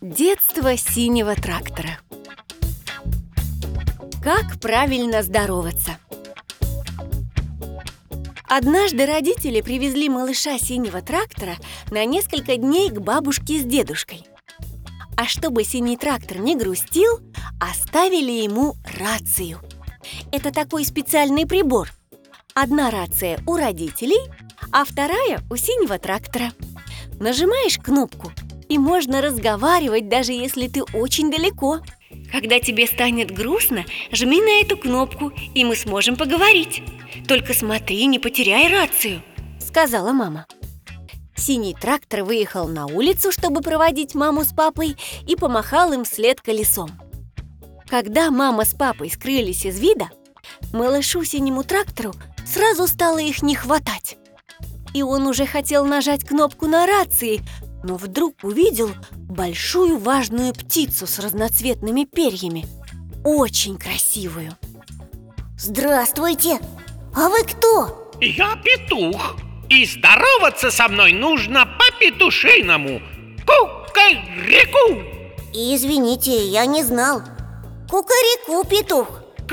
Детство синего трактора. Как правильно здороваться? Однажды родители привезли малыша синего трактора на несколько дней к бабушке с дедушкой. А чтобы синий трактор не грустил, оставили ему рацию. Это такой специальный прибор. Одна рация у родителей, а вторая у синего трактора. Нажимаешь кнопку, и можно разговаривать, даже если ты очень далеко. Когда тебе станет грустно, жми на эту кнопку, и мы сможем поговорить. Только смотри, не потеряй рацию, сказала мама. Синий трактор выехал на улицу, чтобы проводить маму с папой, и помахал им вслед колесом. Когда мама с папой скрылись из вида, малышу синему трактору сразу стало их не хватать. И он уже хотел нажать кнопку на рации, но вдруг увидел большую важную птицу с разноцветными перьями. Очень красивую. Здравствуйте! А вы кто? Я петух, и здороваться со мной нужно по-петушиному. Ку-ка-ре-ку! Извините, я не знал. Кукареку, петух.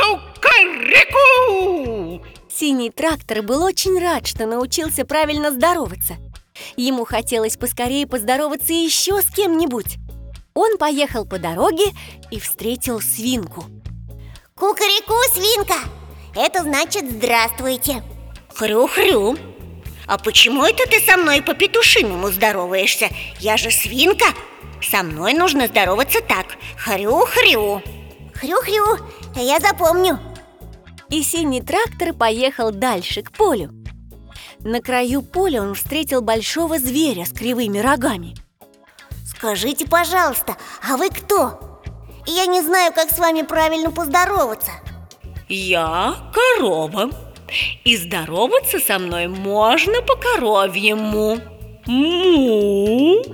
Ку-ка-ре-ку! Синий трактор был очень рад, что научился правильно здороваться. Ему хотелось поскорее поздороваться еще с кем-нибудь. Он поехал по дороге и встретил свинку. Кукареку, свинка! Это значит здравствуйте. Хрю-хрю. А почему это ты со мной по-петушиному здороваешься? Я же свинка. Со мной нужно здороваться так. Хрю-хрю. Хрю-хрю, я запомню. И синий трактор поехал дальше, к полю. На краю поля он встретил большого зверя с кривыми рогами. Скажите, пожалуйста, а вы кто? Я не знаю, как с вами правильно поздороваться. Я корова, и здороваться со мной можно по-коровьему. Му!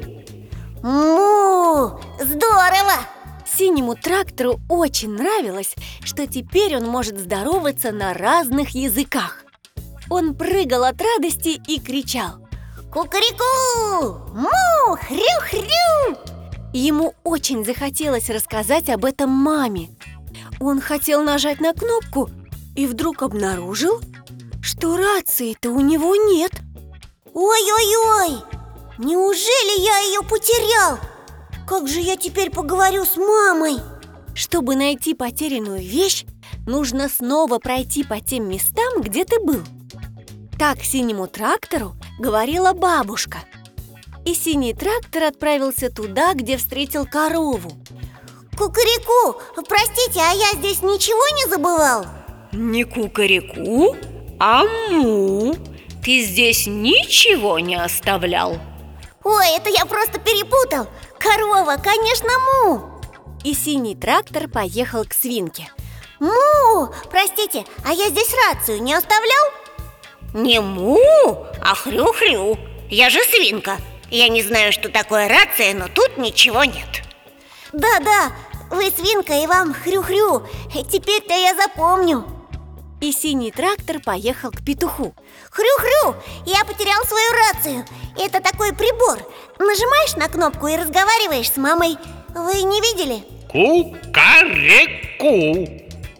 Му! Здорово! Синему трактору очень нравилось, что теперь он может здороваться на разных языках. Он прыгал от радости и кричал: кукареку! Му! Хрю-хрю! Ему очень захотелось рассказать об этом маме. Он хотел нажать на кнопку и вдруг обнаружил, что рации-то у него нет. Ой-ой-ой! Неужели я ее потерял? Как же я теперь поговорю с мамой? Чтобы найти потерянную вещь, нужно снова пройти по тем местам, где ты был. Так синему трактору говорила бабушка. И синий трактор отправился туда, где встретил корову. Кукареку, простите, а я здесь ничего не забывал? Не кукареку, а му. Ты здесь ничего не оставлял. Ой, это я просто перепутал. Корова, конечно, му. И синий трактор поехал к свинке. Му, простите, а я здесь рацию не оставлял? Не му, а хрю-хрю. Я же свинка. Я не знаю, что такое рация, но тут ничего нет. Да-да, вы свинка и вам хрю-хрю. Теперь-то я запомню. И синий трактор поехал к петуху. Хрю-хрю, я потерял свою рацию. Это такой прибор. Нажимаешь на кнопку и разговариваешь с мамой. Вы не видели? Ку-ка-ре-ку.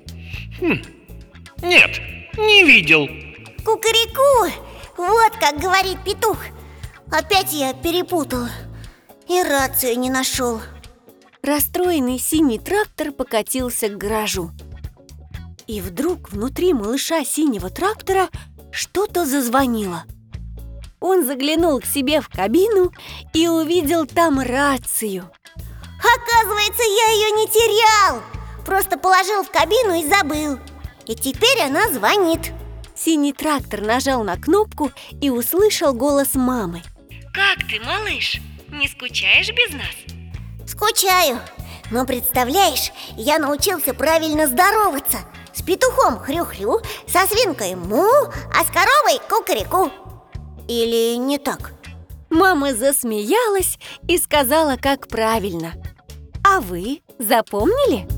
Нет, не видел. Кукареку, вот как говорит петух. Опять я перепутал и рацию не нашел. Расстроенный синий трактор покатился к гаражу. И вдруг внутри малыша синего трактора что-то зазвонило. Он заглянул к себе в кабину и увидел там рацию. Оказывается, я ее не терял. Просто положил в кабину и забыл. И теперь она звонит. Синий трактор нажал на кнопку и услышал голос мамы. Как ты, малыш? Не скучаешь без нас? Скучаю. Но представляешь, я научился правильно здороваться. С петухом хрю-хрю, со свинкой му, а с коровой кукареку. Или не так? Мама засмеялась и сказала, как правильно. А вы запомнили?